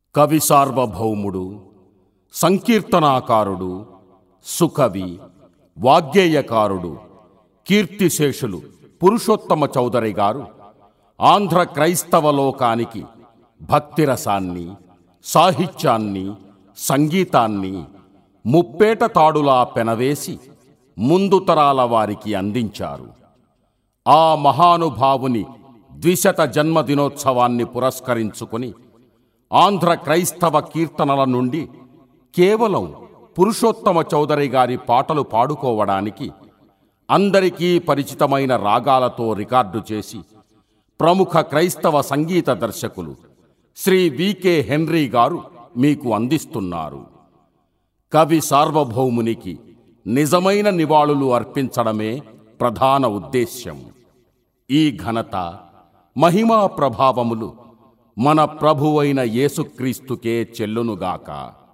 కవి సార్వభౌముడు, సంకీర్తనాకారుడు, సుకవి, వాగ్గేయకారుడు, కీర్తిశేషులు పురుషోత్తమ చౌదరి గారు ఆంధ్ర క్రైస్తవ లోకానికి భక్తిరసాన్ని, సాహిత్యాన్ని, సంగీతాన్ని ముప్పేట తాడులా పెనవేసి ముందు తరాల వారికి అందించారు. ఆ మహానుభావుని 200వ జన్మదినోత్సవాన్ని పురస్కరించుకొని ఆంధ్ర క్రైస్తవ కీర్తనల నుండి కేవలం పురుషోత్తమ చౌదరి గారి పాటలు పాడుకోవడానికి అందరికీ పరిచితమైన రాగాలతో రికార్డు చేసి ప్రముఖ క్రైస్తవ సంగీత దర్శకులు శ్రీ వికే హెన్రీ గారు మీకు అందిస్తున్నారు. కవి సార్వభౌమునికి నిజమైన నివాళులు అర్పించడమే ప్రధాన ఉద్దేశ్యం. ఈ ఘనత, మహిమా ప్రభావములు మన ప్రభువైన యేసుక్రీస్తుకే చెల్లునుగాక.